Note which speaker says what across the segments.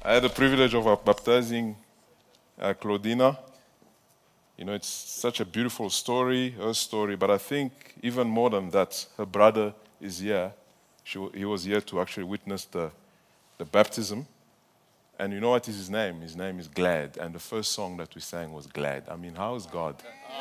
Speaker 1: I had the privilege of baptizing Claudina. It's such a beautiful story, her story, but I think even more than that, her brother is here. He was here to actually witness the baptism. And you know what is his name? His name is Glad. And the first song that we sang was Glad. I mean, how is God?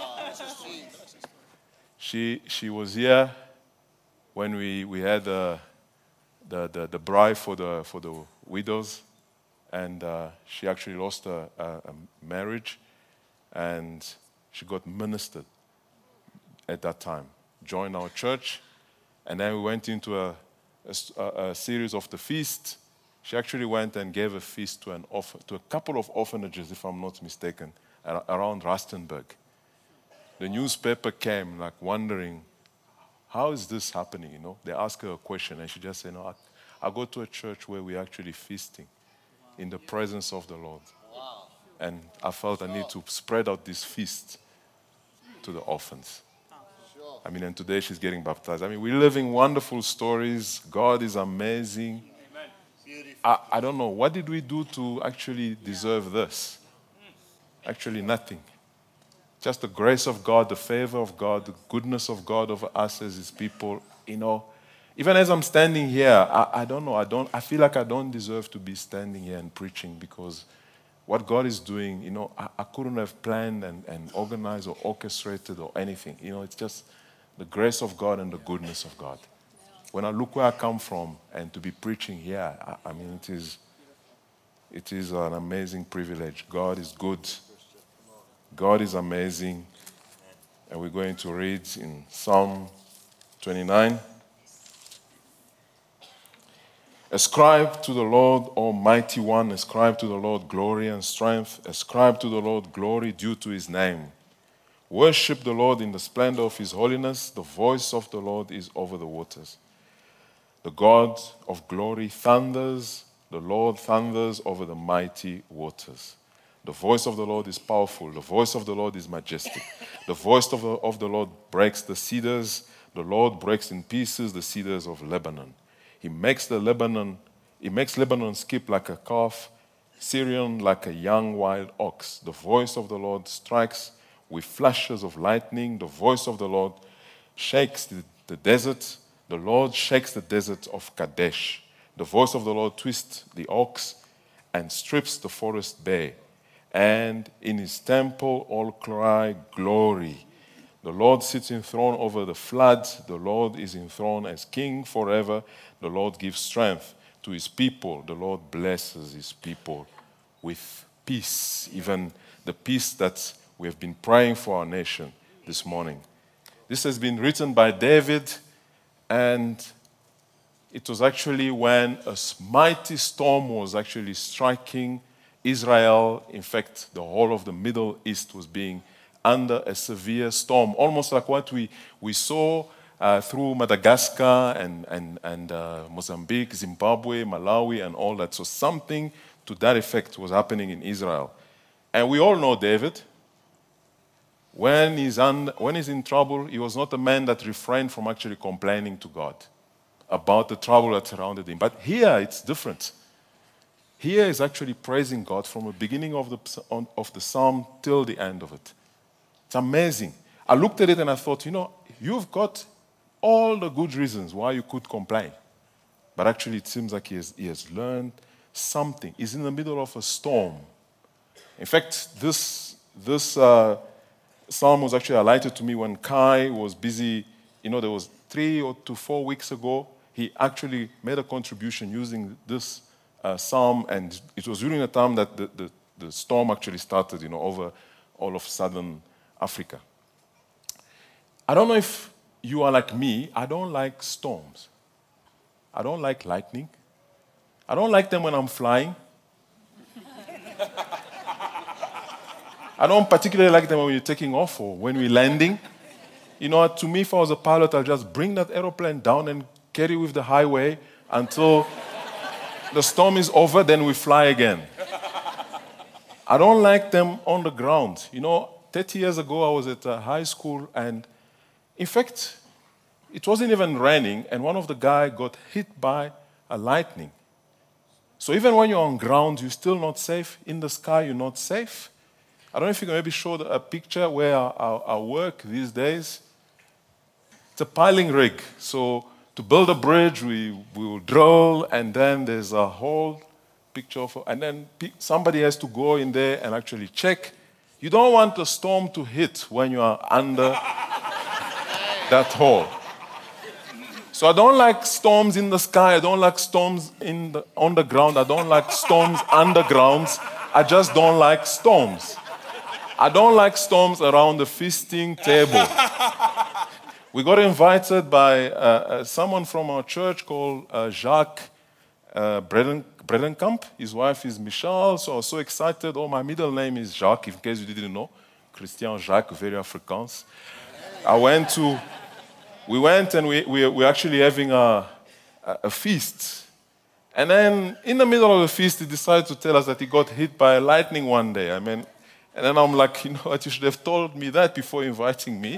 Speaker 1: She was here when we had the bribe for the widows, and she actually lost a marriage, and she got ministered at that time. Joined our church, and then we went into a series of the feast. She actually went and gave a feast to a couple of orphanages, if I'm not mistaken, around Rustenburg. The newspaper came, like wondering, how is this happening? They asked her a question, and she just said, "No, I go to a church where we're actually feasting in the presence of the Lord." Wow. And I felt I need to spread out this feast to the orphans. Sure. And today she's getting baptized. We're living wonderful stories. God is amazing. I don't know, what did we do to actually deserve this? Actually, nothing. Just the grace of God, the favor of God, the goodness of God over us as His people. Even as I'm standing here, I don't know, I feel like I don't deserve to be standing here and preaching, because what God is doing, I couldn't have planned and organized or orchestrated or anything. It's just the grace of God and the goodness of God. When I look where I come from and to be preaching here, it is an amazing privilege. God is good. God is amazing. And we're going to read in Psalm 29. Ascribe to the Lord, Almighty One, ascribe to the Lord glory and strength. Ascribe to the Lord glory due to His name. Worship the Lord in the splendor of His holiness. The voice of the Lord is over the waters. The God of glory thunders. The Lord thunders over the mighty waters. The voice of the Lord is powerful. The voice of the Lord is majestic. The voice of the Lord breaks the cedars. The Lord breaks in pieces the cedars of Lebanon. He makes Lebanon skip like a calf, Syrian like a young wild ox. The voice of the Lord strikes with flashes of lightning. The voice of the Lord shakes the desert. The Lord shakes the desert of Kadesh. The voice of the Lord twists the ox and strips the forest bare. And in His temple all cry, glory. The Lord sits enthroned over the flood. The Lord is enthroned as King forever. The Lord gives strength to His people. The Lord blesses His people with peace, even the peace that we have been praying for our nation this morning. This has been written by David, and it was actually when a mighty storm was actually striking Israel. In fact, the whole of the Middle East was being under a severe storm, almost like what we saw through Madagascar and Mozambique, Zimbabwe, Malawi, and all that. So something to that effect was happening in Israel. And we all know David. When he's in trouble, he was not a man that refrained from actually complaining to God about the trouble that surrounded him. But here, it's different. Here is actually praising God from the beginning of the psalm till the end of it. It's amazing. I looked at it and I thought, you've got all the good reasons why you could complain. But actually, it seems like he has learned something. He's in the middle of a storm. In fact, this psalm was actually highlighted to me when Kai was busy. There was 3 to 4 weeks ago, he actually made a contribution using this psalm, and it was during the time that the storm actually started, over all of southern Africa. I don't know if you are like me. I don't like storms. I don't like lightning. I don't like them when I'm flying. I don't particularly like them when we're taking off or when we're landing. To me, if I was a pilot, I'll just bring that aeroplane down and carry with the highway until the storm is over, then we fly again. I don't like them on the ground. 30 years ago, I was at high school, and in fact, it wasn't even raining, and one of the guys got hit by a lightning. So even when you're on ground, you're still not safe. In the sky, you're not safe. I don't know if you can maybe show a picture where I work these days. It's a piling rig. So to build a bridge, we will drill, and then there's a whole picture of, and then somebody has to go in there and actually check. You don't want the storm to hit when you are under that hole. So I don't like storms in the sky. I don't like storms on the ground. I don't like storms underground. I just don't like storms. I don't like storms around the feasting table. We got invited by someone from our church called Jacques Bredenkamp. His wife is Michelle, so I was so excited. Oh, my middle name is Jacques, in case you didn't know. Christian Jacques, very Afrikaans. We went and we're actually having a feast. And then in the middle of the feast, he decided to tell us that he got hit by lightning one day. And then I'm like, you know what, you should have told me that before inviting me.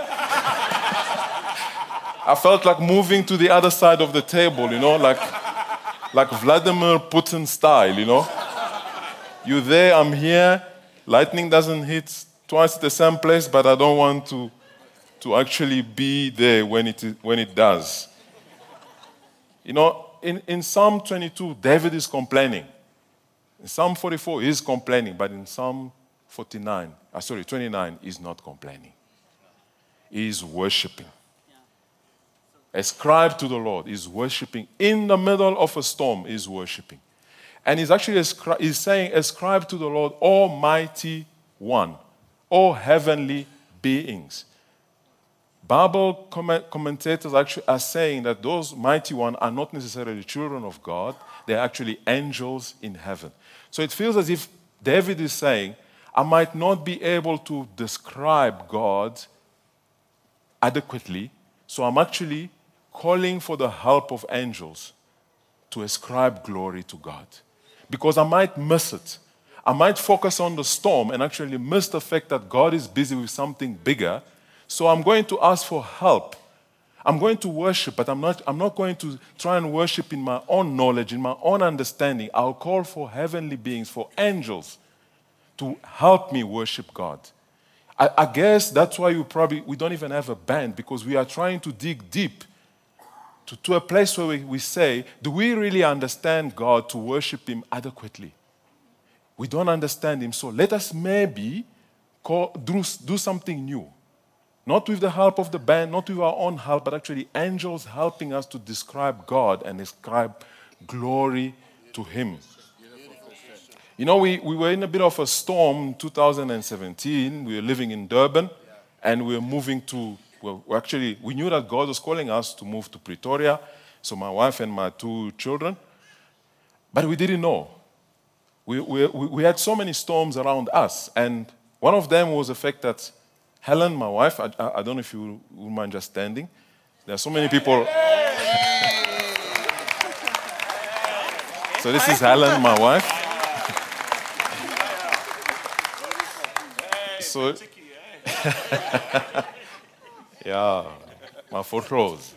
Speaker 1: I felt like moving to the other side of the table, like Vladimir Putin style, You're there, I'm here, lightning doesn't hit twice at the same place, but I don't want to actually be there when it does. In Psalm 22, David is complaining. In Psalm 44, he's complaining, but in Psalm 29, he's not complaining. He is worshiping. Ascribe to the Lord. He's worshiping. In the middle of a storm, he's worshiping. And he's actually he's saying, ascribe to the Lord, Almighty One, all heavenly beings. Bible commentators actually are saying that those mighty ones are not necessarily children of God, they're actually angels in heaven. So it feels as if David is saying, I might not be able to describe God adequately, so I'm actually calling for the help of angels to ascribe glory to God. Because I might miss it. I might focus on the storm and actually miss the fact that God is busy with something bigger. So I'm going to ask for help. I'm going to worship, but I'm not going to try and worship in my own knowledge, in my own understanding. I'll call for heavenly beings, for angels, to help me worship God. I guess that's why we don't even have a band, because we are trying to dig deep to a place where we say, do we really understand God to worship Him adequately? We don't understand Him, so let us maybe do something new. Not with the help of the band, not with our own help, but actually angels helping us to describe God and ascribe glory to Him. We were in a bit of a storm in 2017. We were living in Durban, and we were moving to, we knew that God was calling us to move to Pretoria, so my wife and my 2 children, but we didn't know. We had so many storms around us, and one of them was the fact that Helen, my wife, I don't know if you would mind just standing. There are so many people. So this is Helen, my wife. So, yeah, my 4 rows.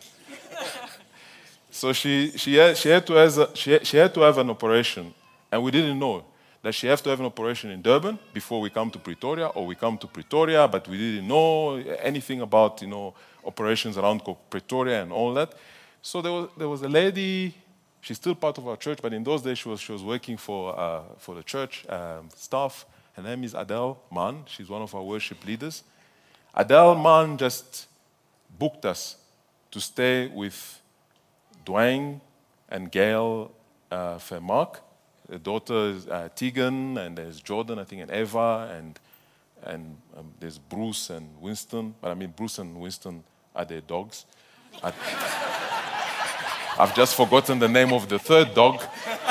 Speaker 1: So she had to have an operation, and we didn't know that she has to have an operation in Durban before we come to Pretoria, or we come to Pretoria, but we didn't know anything about, operations around Pretoria and all that. So there was a lady, she's still part of our church, but in those days she was working for the church staff. Her name is Adele Mann. She's one of our worship leaders. Adele Mann just booked us to stay with Dwayne and Gail Vermaak. The daughter is Tegan, and there's Jordan, I think, and Eva, and there's Bruce and Winston. But Bruce and Winston are their dogs. I've just forgotten the name of the 3rd dog.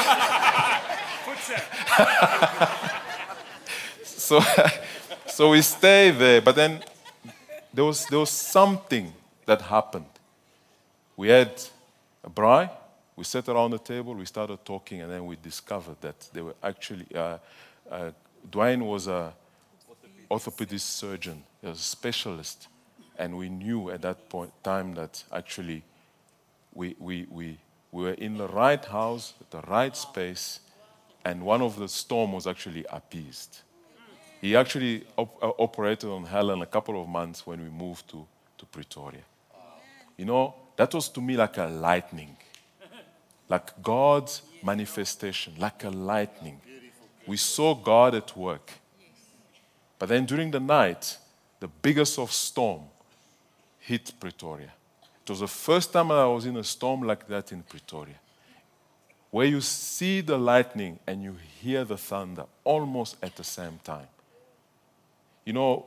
Speaker 1: So we stay there, but then there was something that happened. We had a braai. We sat around the table, we started talking, and then we discovered that they were actually, Dwayne was an orthopedic surgeon, he was a specialist, and we knew at that time that actually we were in the right house, at the right space, and one of the storm was actually appeased. He actually operated on Helen a couple of months when we moved to Pretoria. You know, that was to me like a lightning, like God's manifestation, like a lightning. We saw God at work. But then during the night, the biggest of storm hit Pretoria. It was the first time I was in a storm like that in Pretoria, where you see the lightning and you hear the thunder almost at the same time. You know,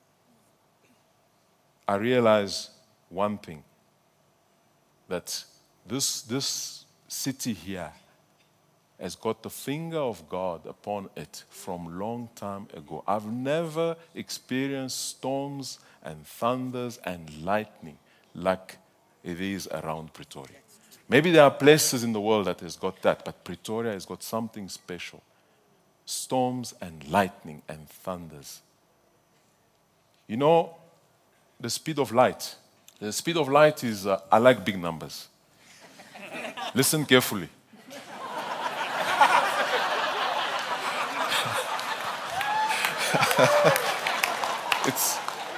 Speaker 1: I realized one thing, that this city here has got the finger of God upon it from long time ago. I've never experienced storms and thunders and lightning like it is around Pretoria. Maybe there are places in the world that has got that, but Pretoria has got something special. Storms and lightning and thunders. You know, the speed of light. The speed of light is, I like big numbers. Listen carefully. It's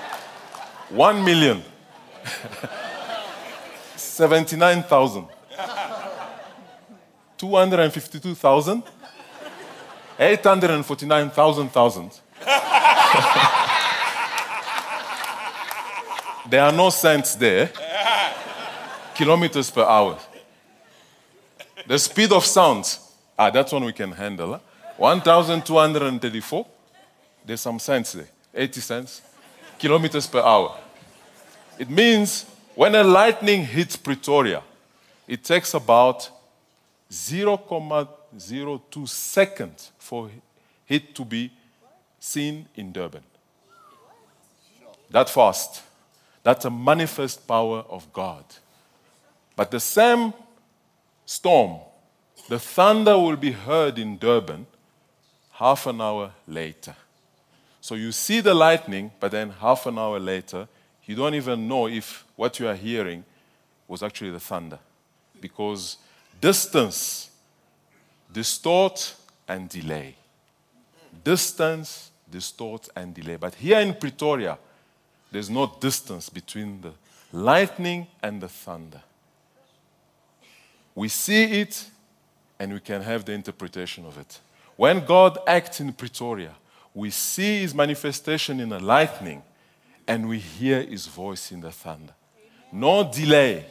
Speaker 1: 1,079,000, 252,000, 849,000. There are no cents there. Kilometers per hour. The speed of sound, that one we can handle. 1,234. There's some cents there. 80 cents. Kilometers per hour. It means when a lightning hits Pretoria, it takes about 0.02 seconds for it to be seen in Durban. That fast. That's a manifest power of God. But the same storm, the thunder will be heard in Durban half an hour later. So you see the lightning, but then half an hour later, you don't even know if what you are hearing was actually the thunder. Because distance distorts and delay. Distance distorts and delay. But here in Pretoria, there's no distance between the lightning and the thunder. We see it and we can have the interpretation of it. When God acts in Pretoria, we see his manifestation in the lightning and we hear his voice in the thunder. No delay.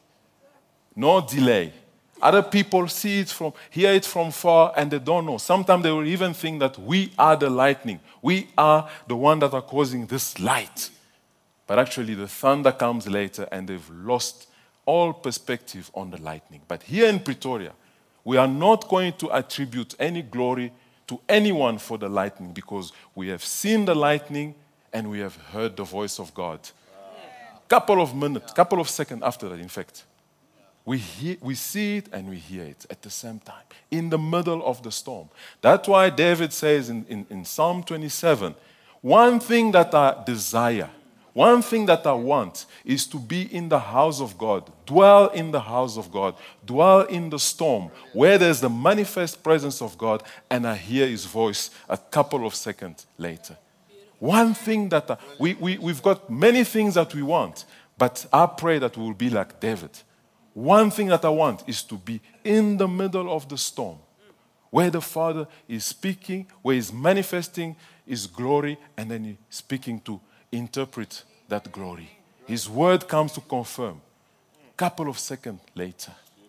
Speaker 1: No delay. Other people hear it from far and they don't know. Sometimes they will even think that we are the lightning. We are the one that are causing this light. But actually the thunder comes later and they've lost all perspective on the lightning. But here in Pretoria, we are not going to attribute any glory to anyone for the lightning because we have seen the lightning and we have heard the voice of God. Couple of minutes, couple of seconds after that, in fact. We see it and we hear it at the same time, in the middle of the storm. That's why David says in Psalm 27, one thing that I desire, one thing that I want is to be in the house of God, dwell in the house of God, dwell in the storm, where there's the manifest presence of God, and I hear his voice a couple of seconds later. One thing that we've got many things that we want, but I pray that we will be like David. One thing that I want is to be in the middle of the storm, where the Father is speaking, where he's manifesting his glory, and then he's speaking to interpret that glory. His word comes to confirm. Couple of seconds later.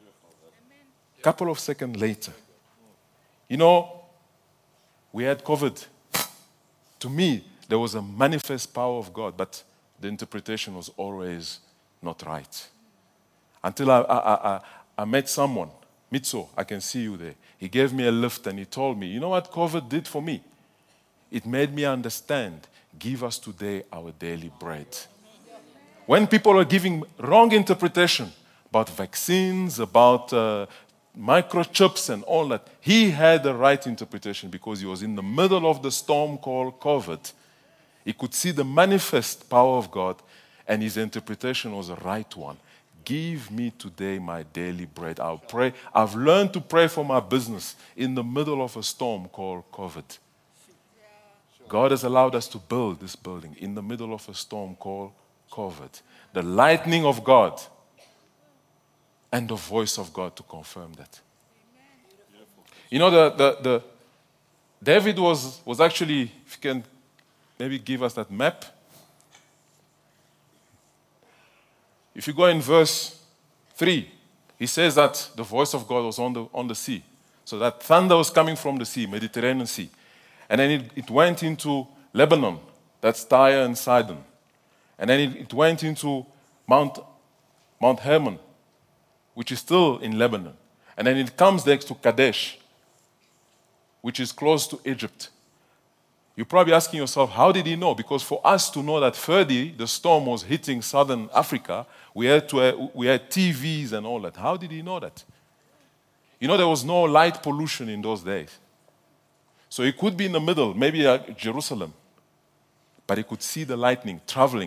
Speaker 1: Couple of seconds later. You know, we had COVID. To me, there was a manifest power of God, but the interpretation was always not right. Until I met someone, Mitso, I can see you there. He gave me a lift and he told me, you know what COVID did for me? It made me understand, give us today our daily bread. When people are giving wrong interpretation about vaccines, about microchips and all that, he had the right interpretation because he was in the middle of the storm called COVID. He could see the manifest power of God and his interpretation was the right one. give me today my daily bread. I'll pray. I've learned to pray for my business in the middle of a storm called COVID. God has allowed us to build this building in the middle of a storm called COVID. The lightning of God and the voice of God to confirm that. You know, the David was actually, if you can maybe give us that map. If you go in verse 3, he says that the voice of God was on the sea. So that thunder was coming from the sea, Mediterranean Sea. And then it went into Lebanon, that's Tyre and Sidon. And then it went into Mount Hermon, which is still in Lebanon. And then it comes next to Kadesh, which is close to Egypt. You're probably asking yourself, how did he know? Because for us to know that Ferdi, the storm was hitting southern Africa, we had TVs and all that. How did he know that? You know, there was no light pollution in those days. So he could be in the middle, maybe at Jerusalem, but he could see the lightning traveling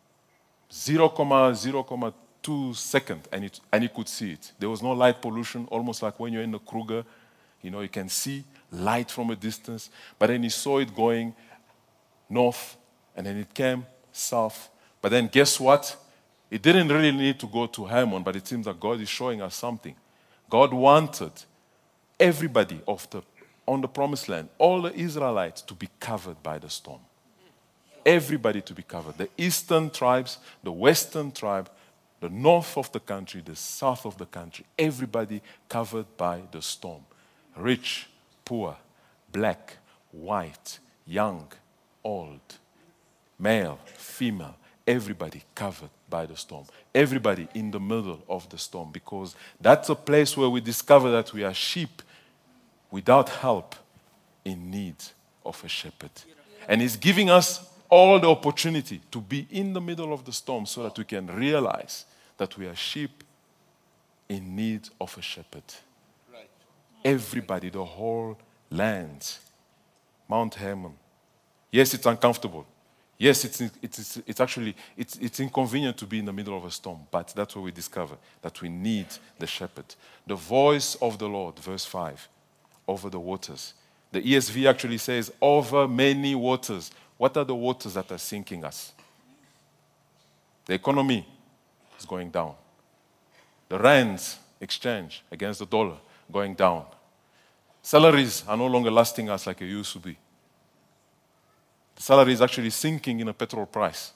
Speaker 1: 0.02 seconds, and he could see it. There was no light pollution, almost like when you're in the Kruger, you know, you can see light from a distance, but then he saw it going north, and then it came south. But then guess what? It didn't really need to go to Hermon, but it seems that God is showing us something. God wanted everybody on the promised land, all the Israelites, to be covered by the storm. Everybody to be covered. The eastern tribes, the western tribe, the north of the country, the south of the country, everybody covered by the storm. Rich, poor, black, white, young, old, male, female, everybody covered by the storm. Everybody in the middle of the storm, because that's a place where we discover that we are sheep without help, in need of a shepherd. And he's giving us all the opportunity to be in the middle of the storm so that we can realize that we are sheep in need of a shepherd. Everybody, the whole land, Mount Hermon. Yes, it's uncomfortable. Yes, it's inconvenient to be in the middle of a storm, but that's where we discover that we need the shepherd. The voice of the Lord, verse 5, over the waters. The ESV actually says, over many waters. What are the waters that are sinking us? The economy is going down. The rands exchange against the dollar going down. Salaries are no longer lasting us like it used to be. The salary is actually sinking in a petrol price.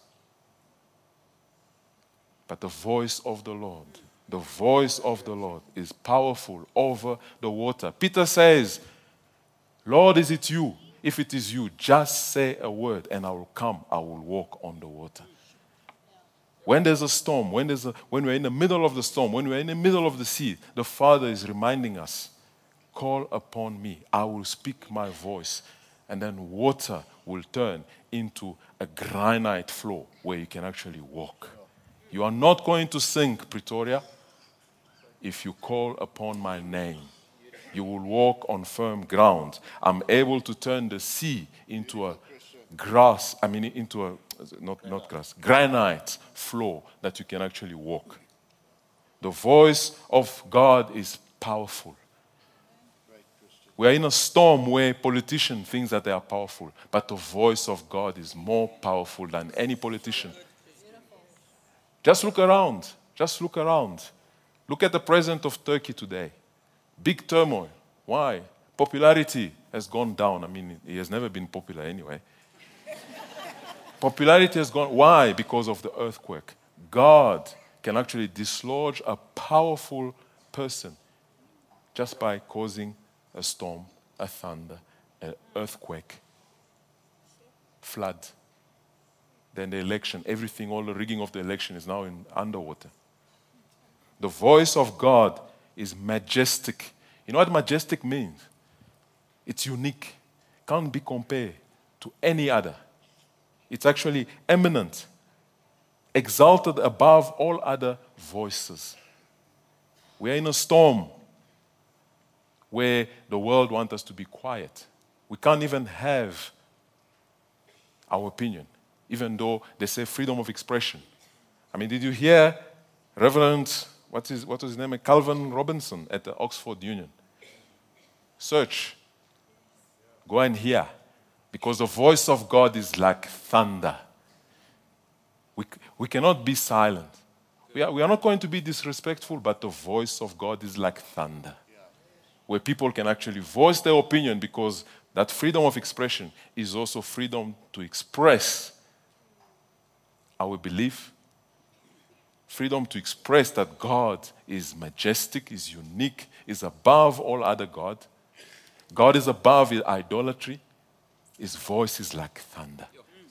Speaker 1: But the voice of the Lord is powerful over the water. Peter says, Lord, is it you? If it is you, just say a word and I will come, I will walk on the water. When there's a storm, when we're in the middle of the storm, when we're in the middle of the sea, the Father is reminding us, call upon me, I will speak my voice, and then water will turn into a granite floor where you can actually walk. You are not going to sink, Pretoria, if you call upon my name. You will walk on firm ground. I'm able to turn the sea into a granite floor that you can actually walk. The voice of God is powerful. We are in a storm where politicians think that they are powerful, but the voice of God is more powerful than any politician. Just look around. Look at the president of Turkey today. Big turmoil. Why? Popularity has gone down. I mean, he has never been popular anyway. Popularity has gone. Why? Because of the earthquake. God can actually dislodge a powerful person just by causing a storm, a thunder, an earthquake, flood. Then the election, everything, all the rigging of the election is now underwater. The voice of God is majestic. You know what majestic means? It's unique. Can't be compared to any other. It's actually eminent, exalted above all other voices. We are in a storm where the world wants us to be quiet. We can't even have our opinion, even though they say freedom of expression. I mean, did you hear Reverend, what was his name? Calvin Robinson at the Oxford Union. Search. Go and hear. Because the voice of God is like thunder. We cannot be silent. We are not going to be disrespectful, but the voice of God is like thunder. Where people can actually voice their opinion, because that freedom of expression is also freedom to express our belief, freedom to express that God is majestic, is unique, is above all other God. God is above idolatry. His voice is like thunder.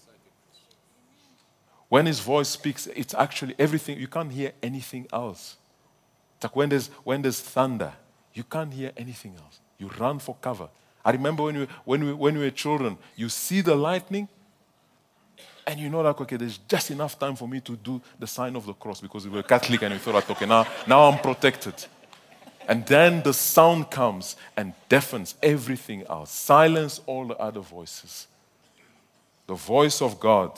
Speaker 1: When his voice speaks, it's actually everything. You can't hear anything else. It's like when there's thunder, you can't hear anything else. You run for cover. I remember when we were children, you see the lightning, and you know, like, okay, there's just enough time for me to do the sign of the cross, because we were Catholic and we thought, like, okay, now I'm protected. And then the sound comes and deafens everything else, silence all the other voices. The voice of God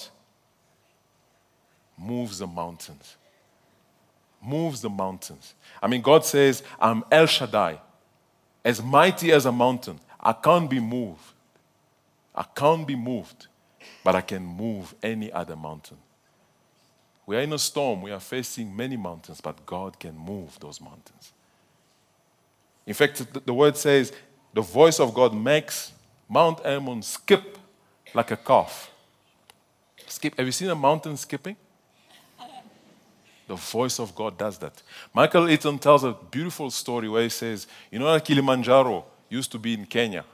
Speaker 1: moves the mountains. Moves the mountains. I mean, God says, I'm El Shaddai, as mighty as a mountain. I can't be moved. I can't be moved, but I can move any other mountain. We are in a storm. We are facing many mountains, but God can move those mountains. In fact, the word says, the voice of God makes Mount Hermon skip like a calf. Skip. Have you seen a mountain skipping? The voice of God does that. Michael Eaton tells a beautiful story where he says, you know that Kilimanjaro used to be in Kenya.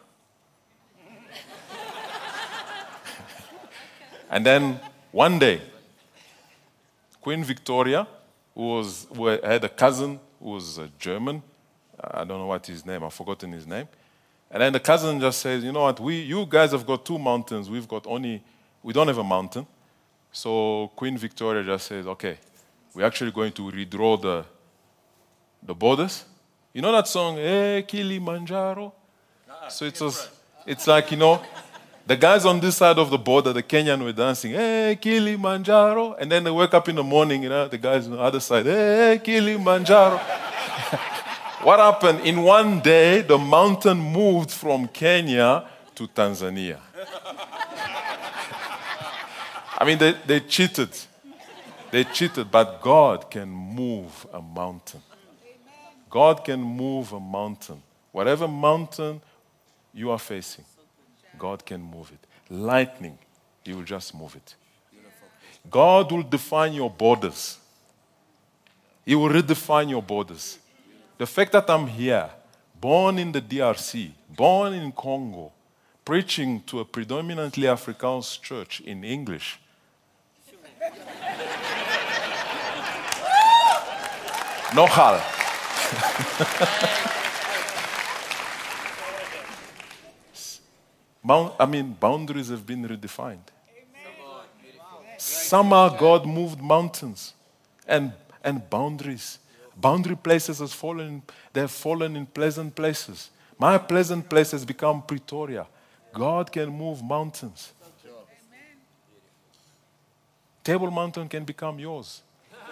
Speaker 1: And then one day, Queen Victoria, who had a cousin who was a German, I don't know what his name, I've forgotten his name. And then the cousin just says, you know what, you guys have got 2 mountains, we don't have a mountain. So Queen Victoria just says, okay, we're actually going to redraw the borders. You know that song, Hey Kilimanjaro? So it's like, you know, the guys on this side of the border, the Kenyan, were dancing, Hey Kilimanjaro. And then they wake up in the morning, you know, the guys on the other side, Hey Kilimanjaro. What happened? In one day, the mountain moved from Kenya to Tanzania. I mean, they cheated. They cheated, but God can move a mountain. God can move a mountain. Whatever mountain you are facing, God can move it. Lightning, He will just move it. God will define your borders. He will redefine your borders. The fact that I'm here, born in the DRC, born in Congo, preaching to a predominantly Afrikaans church in English. Nogal. Boundaries have been redefined. Somehow God moved mountains and boundaries. Boundary places have fallen in pleasant places. My pleasant place has become Pretoria. God can move mountains. Table Mountain can become yours.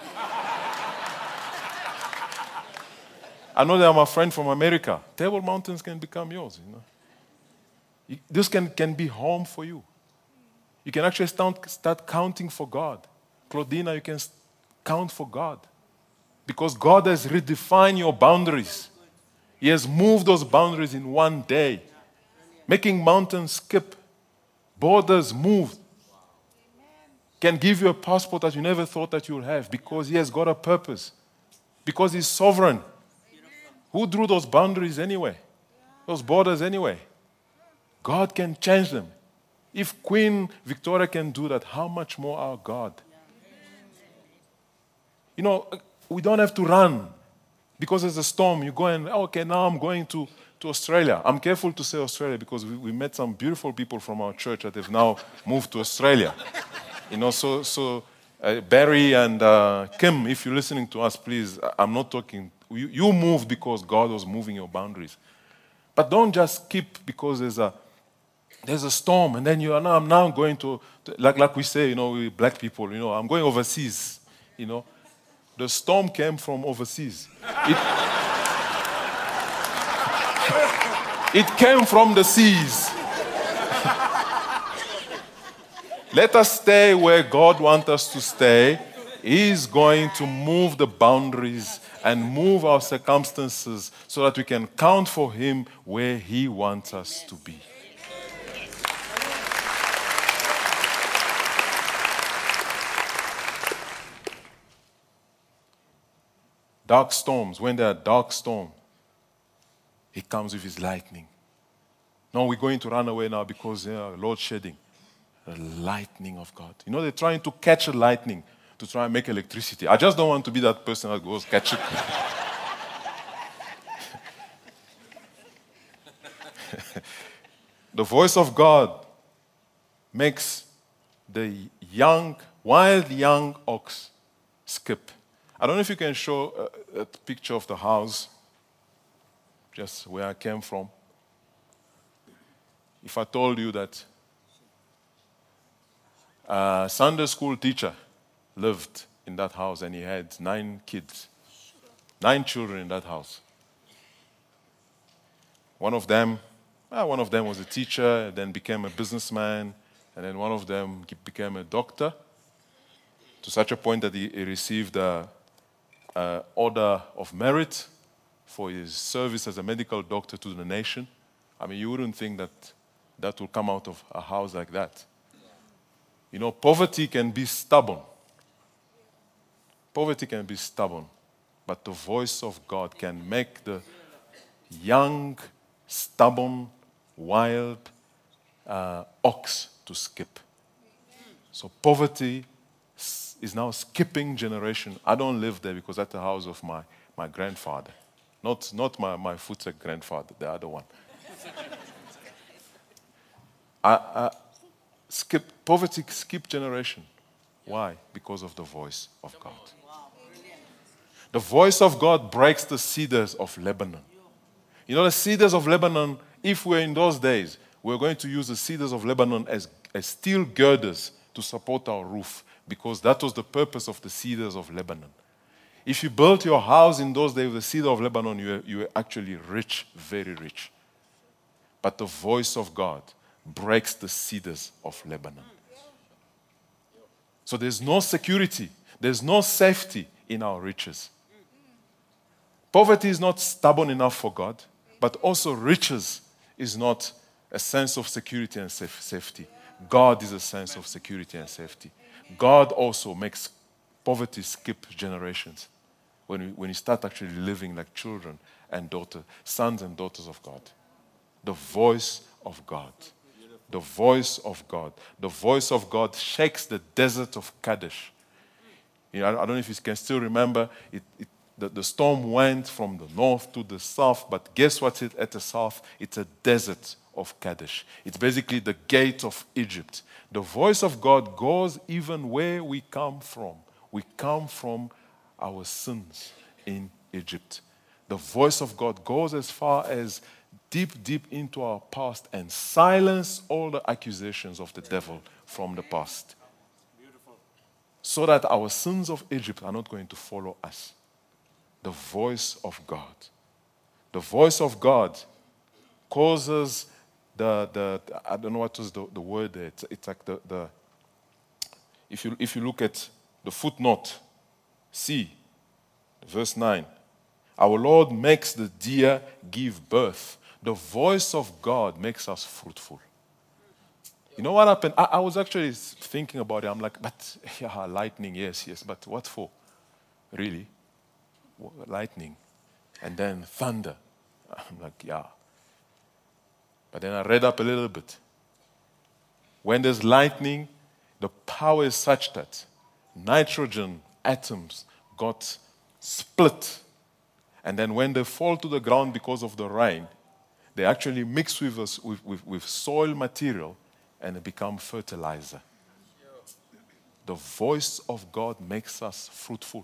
Speaker 1: I know that I'm a friend from America. Table Mountains can become yours. You know, this can be home for you. You can actually start counting for God. Claudina, you can count for God. Because God has redefined your boundaries. He has moved those boundaries in one day, making mountains skip, borders move. Can give you a passport that you never thought that you would have, because He has got a purpose, because He's sovereign. Who drew those boundaries anyway? Those borders anyway? God can change them. If Queen Victoria can do that, how much more our God? You know, we don't have to run because there's a storm. You go and, okay, now I'm going to Australia. I'm careful to say Australia because we met some beautiful people from our church that have now moved to Australia. You know, so Barry and Kim, if you're listening to us, please, I'm not talking. You moved because God was moving your boundaries. But don't just keep because there's a storm and then I'm now going to like we say, you know, we black people, you know, I'm going overseas, you know. The storm came from overseas. It came from the seas. Let us stay where God wants us to stay. He is going to move the boundaries and move our circumstances so that we can count for Him where He wants us to be. Dark storms, when there are dark storms, He comes with His lightning. No, we're going to run away now because load shedding. The lightning of God. You know, they're trying to catch a lightning to try and make electricity. I just don't want to be that person that goes catch it. The voice of God makes the wild young ox skip. I don't know if you can show a picture of the house, just where I came from. If I told you that a Sunday school teacher lived in that house and he had 9 kids, 9 children in that house. One of them was a teacher, then became a businessman, and then one of them became a doctor, to such a point that he received a order of merit for his service as a medical doctor to the nation. I mean, you wouldn't think that will come out of a house like that. You know, poverty can be stubborn. Poverty can be stubborn, but the voice of God can make the young, stubborn, wild ox to skip. So poverty is now skipping generation. I don't live there because that's the house of my grandfather. Not my footstep grandfather, the other one. Poverty skip generation. Why? Because of the voice of God. The voice of God breaks the cedars of Lebanon. You know, the cedars of Lebanon, if we're in those days, we're going to use the cedars of Lebanon as steel girders to support our roof, because that was the purpose of the cedars of Lebanon. If you built your house in those days with the cedar of Lebanon, you were actually rich, very rich. But the voice of God breaks the cedars of Lebanon. So there's no security, there's no safety in our riches. Poverty is not stubborn enough for God, but also riches is not a sense of security and safety. God is a sense of security and safety. God also makes poverty skip generations when you start actually living like children and daughters, sons and daughters of God. The voice of God. The voice of God. The voice of God shakes the desert of Kadesh. You know, I don't know if you can still remember, the storm went from the north to the south, but guess what's at the south? It's a desert of Kadesh. It's basically the gate of Egypt. The voice of God goes even where we come from. We come from our sins in Egypt. The voice of God goes as far as deep into our past and silence all the accusations of the devil from the past. So that our sins of Egypt are not going to follow us. The voice of God. The voice of God causes the I don't know what was the word there. It's like the if you look at the footnote, C, verse 9. Our Lord makes the deer give birth. The voice of God makes us fruitful. You know what happened? I was actually thinking about it. I'm like, but yeah, lightning, yes, but what for? Really? Lightning. And then thunder. I'm like, yeah. But then I read up a little bit. When there's lightning, the power is such that nitrogen atoms got split. And then when they fall to the ground because of the rain, they actually mix with soil material and they become fertilizer. The voice of God makes us fruitful.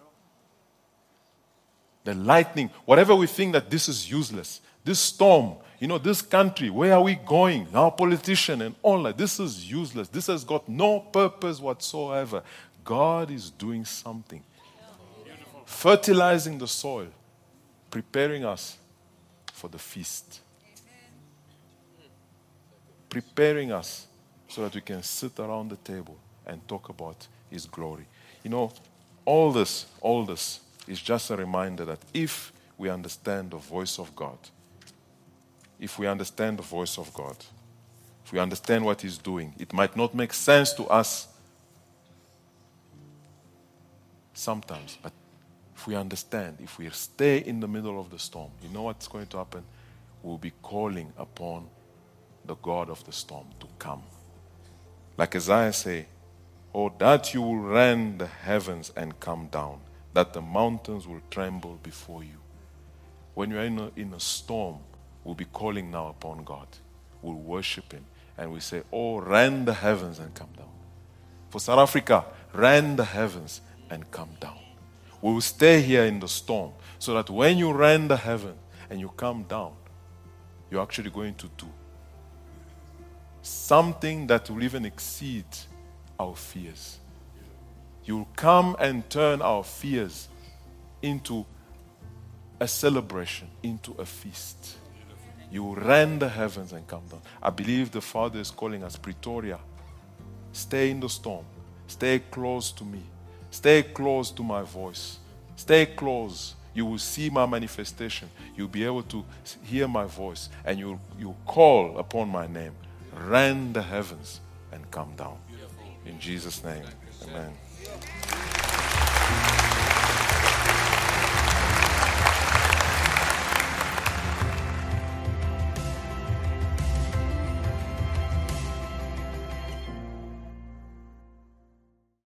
Speaker 1: The lightning, whatever we think that this is useless, this storm, you know, this country, where are we going? Our politician and all that, this is useless. This has got no purpose whatsoever. God is doing something. fertilizing the soil, preparing us for the feast. Preparing us so that we can sit around the table and talk about His glory. You know, all this is just a reminder that if we understand the voice of God, if we understand what He's doing, it might not make sense to us sometimes, but if we understand, if we stay in the middle of the storm, you know what's going to happen? We'll be calling upon the God of the storm to come. Like Isaiah say, "Oh, that you will rend the heavens and come down, that the mountains will tremble before you." When you're in a storm, we'll be calling now upon God. We'll worship Him. And we say, "Oh, rend the heavens and come down." For South Africa, rend the heavens and come down. We will stay here in the storm so that when you rend the heaven and you come down, you're actually going to do something that will even exceed our fears. You'll come and turn our fears into a celebration, into a feast. You will rend the heavens and come down. I believe the Father is calling us, Pretoria, stay in the storm. Stay close to me. Stay close to my voice. Stay close. You will see my manifestation. You'll be able to hear my voice, and you'll call upon my name. Rend the heavens and come down. In Jesus' name, amen.